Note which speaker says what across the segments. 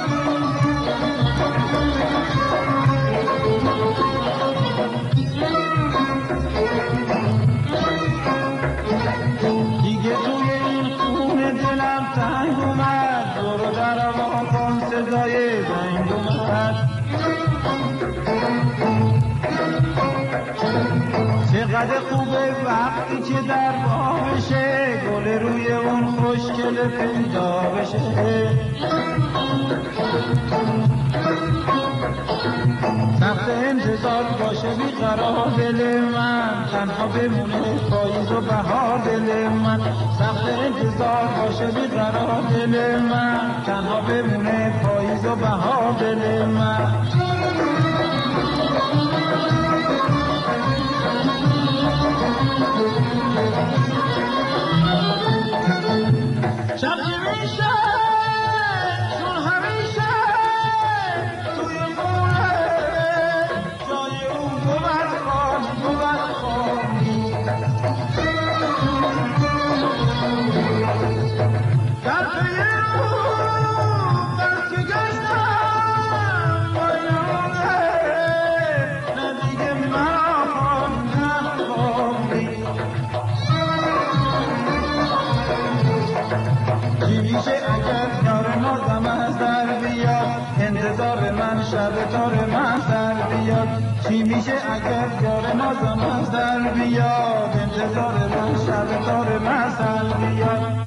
Speaker 1: دیگه توی این خونه دلم تنگ اومد، برو در وا کن صدای زنگ اومد. چقدر خوبه وقتی که در باغ بشه، گل روی اون خوشگل پیدا بشه. سخت انتظار باشه بیقرار دل من، تنها بمونه پاییز و بهار دل من. سخت انتظار باشه بیقرار دل من، تنها بمونه پاییز و بهار دل من. شب میشه چون همیشه توی خونه جای اون بود خواهی در پی اون بس که گشتم بایونه نه دیگه مرا نخواهی. چی میشه اگر یار نازم از در بیاد، انتظار من شب تار من سر بیاد. چی میشه اگر یار نازم از در بیاد، انتظار من شب تار من سر بیاد.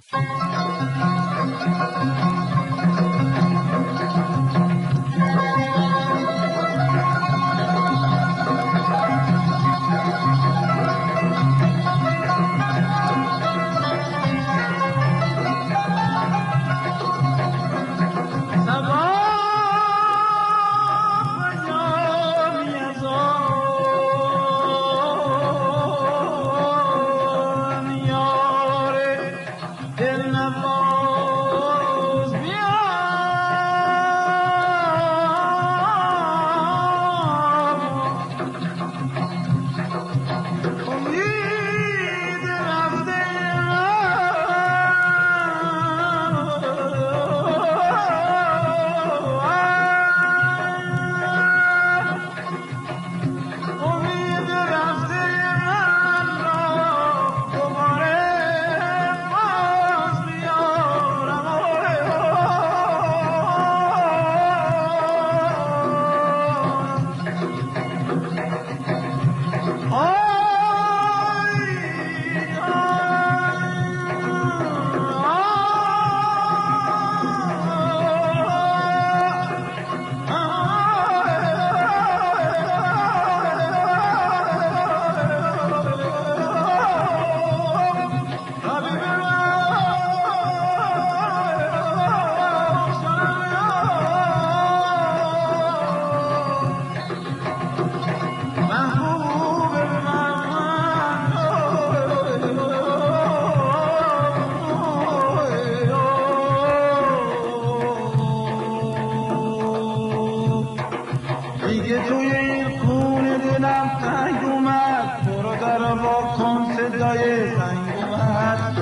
Speaker 1: دیگه توی این خونه دلم تنگ اومد، برو در وا کن صدای زنگ اومد.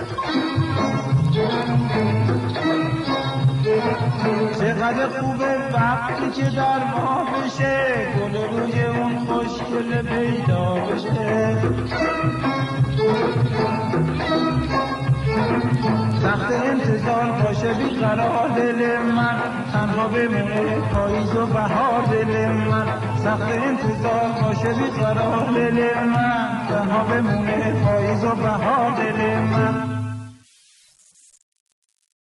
Speaker 1: چقدر خوبه وقتی که در ما بشه، گل روی اون خوشگل پیدا بشه. سخت انتظار باشه بیقرار دل من، تنها بمونه پاییز و بهار دل من. سخت انتظار باشه بیقرار دل من، تنها بمونه پاییز و بهار